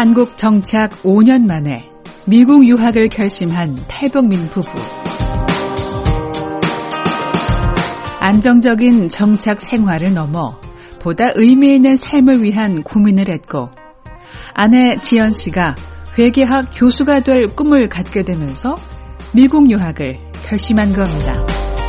한국 정착 5년 만에 미국 유학을 결심한 탈북민 부부. 안정적인 정착 생활을 넘어 보다 의미 있는 삶을 위한 고민을 했고, 아내 지연 씨가 회계학 교수가 될 꿈을 갖게 되면서 미국 유학을 결심한 겁니다.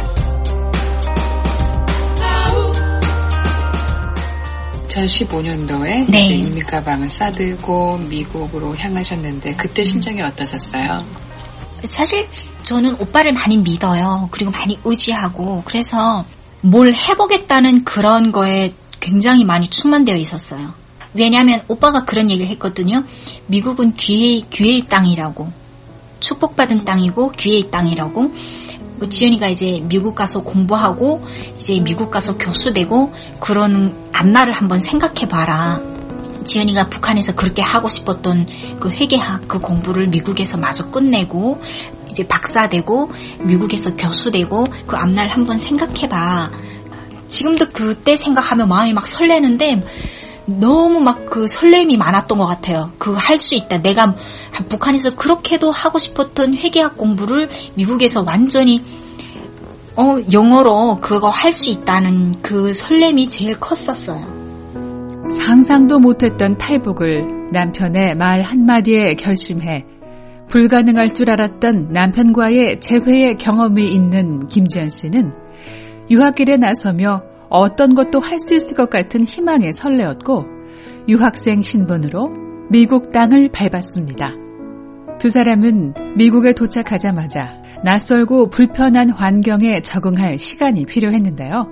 (2015년도에) 네. 이제 이민 가방을 싸들고 미국으로 향하셨는데 그때 심정이 어떠셨어요? 사실 저는 오빠를 많이 믿어요. 그리고 많이 의지하고, 그래서 뭘 해보겠다는 그런 거에 굉장히 많이 충만되어 있었어요. 왜냐하면 오빠가 그런 얘기를 했거든요. 미국은 기회의 땅이라고, 축복받은 땅이고 기회의 땅이라고. 지연이가 이제 미국 가서 공부하고 이제 미국 가서 교수 되고 그런 앞날을 한번 생각해봐라. 지연이가 북한에서 그렇게 하고 싶었던 그 회계학 그 공부를 미국에서 마저 끝내고 이제 박사 되고 미국에서 교수 되고 그 앞날 한번 생각해봐. 지금도 그때 생각하면 마음이 막 설레는데 너무 막 그 설렘이 많았던 것 같아요. 그 할 수 있다. 내가 북한에서 그렇게도 하고 싶었던 회계학 공부를 미국에서 완전히 영어로 그거 할 수 있다는 그 설렘이 제일 컸었어요. 상상도 못했던 탈북을 남편의 말 한마디에 결심해 불가능할 줄 알았던 남편과의 재회의 경험이 있는 김지연 씨는 유학길에 나서며 어떤 것도 할 수 있을 것 같은 희망에 설레었고 유학생 신분으로 미국 땅을 밟았습니다. 두 사람은 미국에 도착하자마자 낯설고 불편한 환경에 적응할 시간이 필요했는데요.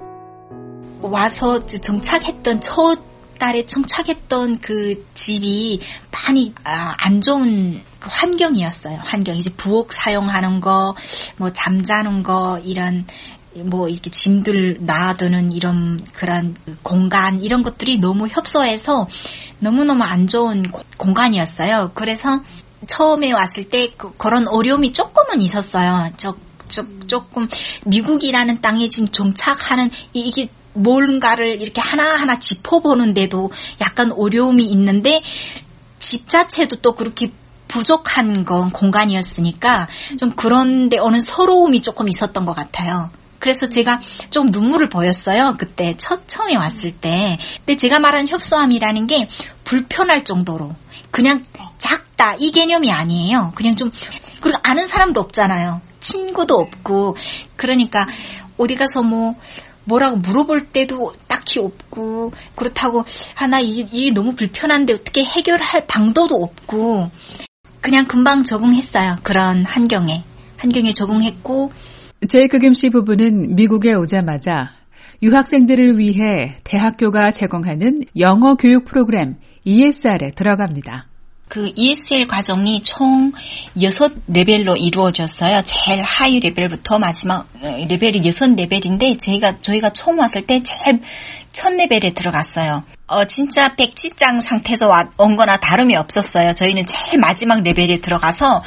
와서 정착했던 첫 달에 정착했던 그 집이 많이 안 좋은 환경이었어요. 환경 이제 부엌 사용하는 거, 뭐 잠자는 거 이런 뭐 이렇게 짐들 놔두는 이런 그런 공간 이런 것들이 너무 협소해서 너무너무 안 좋은 공간이었어요. 그래서 처음에 왔을 때 그런 어려움이 조금은 있었어요. 조금 미국이라는 땅에 지금 정착하는 이게 뭔가를 이렇게 하나하나 짚어보는데도 약간 어려움이 있는데 집 자체도 또 그렇게 부족한 건 공간이었으니까 좀 그런데 오는 서러움이 조금 있었던 것 같아요. 그래서 제가 좀 눈물을 보였어요. 그때 처음에 왔을 때. 근데 제가 말한 협소함이라는 게 불편할 정도로 그냥 작다 이 개념이 아니에요. 그냥 좀 그리고 아는 사람도 없잖아요. 친구도 없고 그러니까 어디 가서 뭐라고 물어볼 때도 딱히 없고 그렇다고 나 이게 너무 불편한데 어떻게 해결할 방도도 없고 그냥 금방 적응했어요. 그런 환경에 적응했고 제이크 김 씨 부부는 미국에 오자마자 유학생들을 위해 대학교가 제공하는 영어 교육 프로그램 ESR에 들어갑니다. 그 ESL 과정이 총 6레벨로 이루어졌어요. 제일 하위 레벨부터 마지막 레벨이 6레벨인데 저희가 처음 왔을 때 제일 첫 레벨에 들어갔어요. 진짜 백지장 상태에서 온 거나 다름이 없었어요. 저희는 제일 마지막 레벨에 들어가서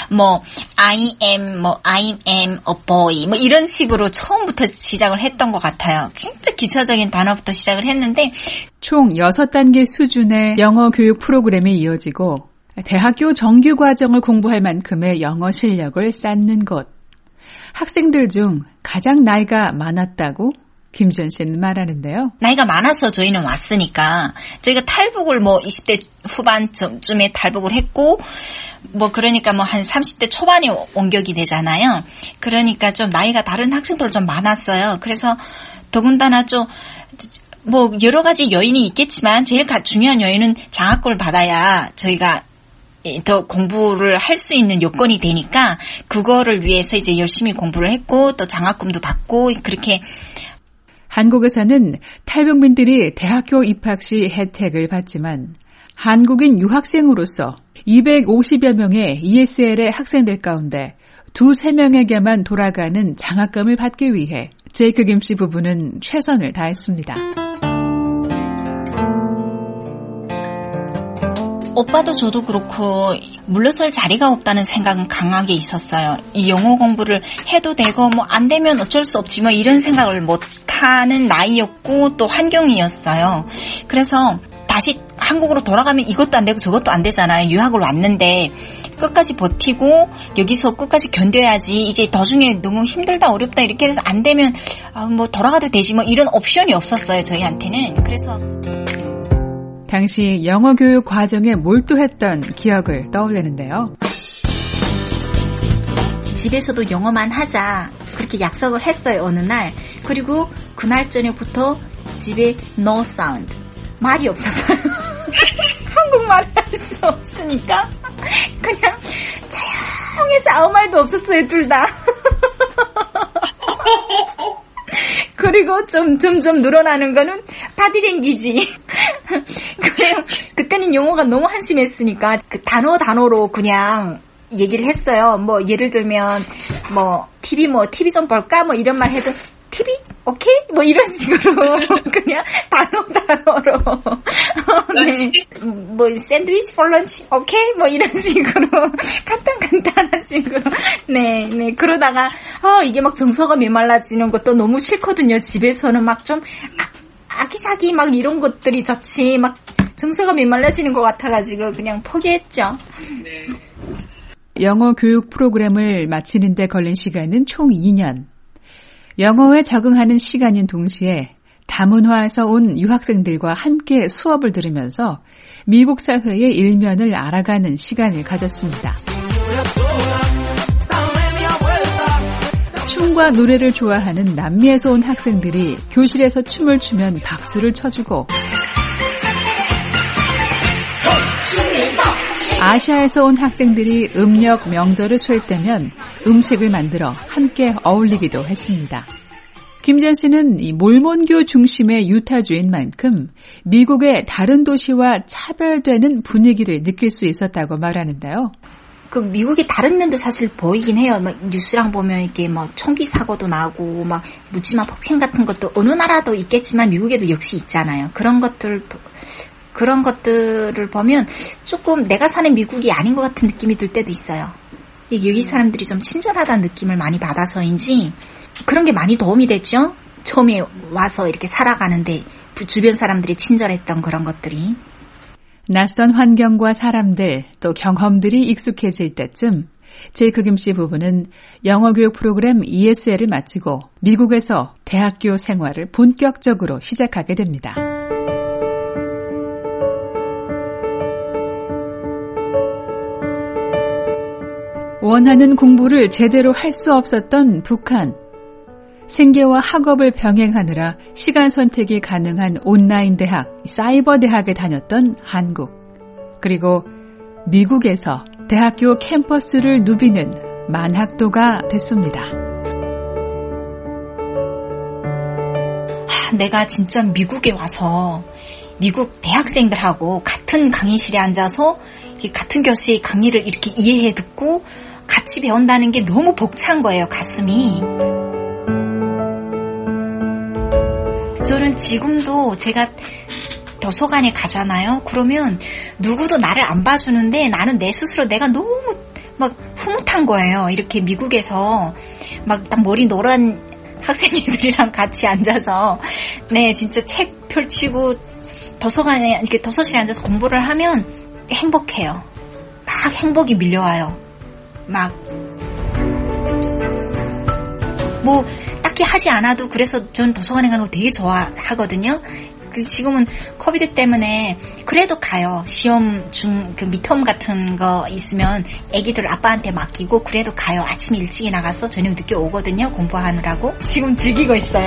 I am a boy 이런 식으로 처음부터 시작을 했던 것 같아요. 진짜 기초적인 단어부터 시작을 했는데 총 6단계 수준의 영어 교육 프로그램이 이어지고 대학교 정규 과정을 공부할 만큼의 영어 실력을 쌓는 곳. 학생들 중 가장 나이가 많았다고 김지연 씨는 말하는데요. 나이가 많아서 저희는 왔으니까 저희가 탈북을 20대 후반쯤에 탈북을 했고 그러니까 한 30대 초반에 원격이 되잖아요. 그러니까 좀 나이가 다른 학생들 좀 많았어요. 그래서 더군다나 좀 여러 가지 요인이 있겠지만 제일 중요한 요인은 장학금을 받아야 저희가 더 공부를 할 수 있는 요건이 되니까 그거를 위해서 이제 열심히 공부를 했고 또 장학금도 받고 그렇게. 한국에서는 탈북민들이 대학교 입학 시 혜택을 받지만 한국인 유학생으로서 250여 명의 ESL의 학생들 가운데 2-3명에게만 돌아가는 장학금을 받기 위해 제이크 김 씨 부부는 최선을 다했습니다. 오빠도 저도 그렇고 물러설 자리가 없다는 생각은 강하게 있었어요. 이 영어 공부를 해도 되고 안 되면 어쩔 수 없지 이런 생각을 못하는 나이였고 또 환경이었어요. 그래서 다시 한국으로 돌아가면 이것도 안 되고 저것도 안 되잖아요. 유학을 왔는데 끝까지 버티고 여기서 끝까지 견뎌야지. 이제 도중에 너무 힘들다 어렵다 이렇게 해서 안 되면 뭐 돌아가도 되지 뭐 이런 옵션이 없었어요. 저희한테는. 그래서 당시 영어 교육 과정에 몰두했던 기억을 떠올리는데요. 집에서도 영어만 하자 그렇게 약속을 했어요. 어느 날. 그리고 그날 저녁부터 집에 no sound. 말이 없었어요. 한국말을 할 수 없으니까 그냥 조용해서 아무 말도 없었어요. 둘 다. 그리고 점점 늘어나는 거는 바디랭귀지. 그냥 그때는 영어가 너무 한심했으니까 그 단어로 그냥 얘기를 했어요. 뭐 예를 들면 뭐 TV 좀 볼까 뭐 이런 말 해도 TV? 오케이? 뭐 이런 식으로 그냥 단어로 네. 뭐 샌드위치 for lunch? 오케이? 뭐 이런 식으로 간단한 식으로 네 그러다가 이게 막 정서가 메말라지는 것도 너무 싫거든요. 집에서는 막 좀 아기자기 막 이런 것들이 좋지 막 정서가 메말라지는 것 같아가지고 그냥 포기했죠. 네. 영어 교육 프로그램을 마치는 데 걸린 시간은 총 2년. 영어에 적응하는 시간인 동시에 다문화에서 온 유학생들과 함께 수업을 들으면서 미국 사회의 일면을 알아가는 시간을 가졌습니다. 춤과 노래를 좋아하는 남미에서 온 학생들이 교실에서 춤을 추면 박수를 쳐주고 아시아에서 온 학생들이 음력 명절을 쇠 때면 음식을 만들어 함께 어울리기도 했습니다. 김지연 씨는 이 몰몬교 중심의 유타주인 만큼 미국의 다른 도시와 차별되는 분위기를 느낄 수 있었다고 말하는데요. 그 미국의 다른 면도 사실 보이긴 해요. 막 뉴스랑 보면 이게 뭐 총기 사고도 나고 막 묻지마 폭행 같은 것도 어느 나라도 있겠지만 미국에도 역시 있잖아요. 그런 것들을 보면 조금 내가 사는 미국이 아닌 것 같은 느낌이 들 때도 있어요. 여기 사람들이 좀 친절하다는 느낌을 많이 받아서인지 그런 게 많이 도움이 됐죠. 처음에 와서 이렇게 살아가는데 주변 사람들이 친절했던 그런 것들이. 낯선 환경과 사람들 또 경험들이 익숙해질 때쯤 제이크 씨 부부는 영어 교육 프로그램 ESL을 마치고 미국에서 대학교 생활을 본격적으로 시작하게 됩니다. 원하는 공부를 제대로 할 수 없었던 북한. 생계와 학업을 병행하느라 시간 선택이 가능한 온라인 대학, 사이버 대학에 다녔던 한국. 그리고 미국에서 대학교 캠퍼스를 누비는 만학도가 됐습니다. 내가 진짜 미국에 와서 미국 대학생들하고 같은 강의실에 앉아서 같은 교수의 강의를 이렇게 이해해 듣고 같이 배운다는 게 너무 벅찬 거예요, 가슴이. 저는 지금도 제가 도서관에 가잖아요. 그러면 누구도 나를 안 봐주는데 나는 내 스스로 내가 너무 막 흐뭇한 거예요. 이렇게 미국에서 막 딱 머리 노란 학생들이랑 같이 앉아서 네 진짜 책 펼치고 도서관에 이렇게 도서실에 앉아서 공부를 하면 행복해요. 막 행복이 밀려와요. 막 뭐 딱히 하지 않아도 그래서 전 도서관에 가는 거 되게 좋아하거든요. 지금은 코비드 때문에 그래도 가요. 시험 그 미텀 같은 거 있으면 애기들 아빠한테 맡기고 그래도 가요. 아침 일찍 나가서 저녁 늦게 오거든요. 공부하느라고. 지금 즐기고 있어요.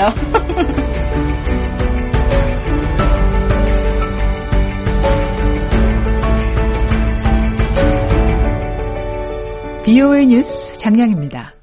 BOA 뉴스 장량입니다.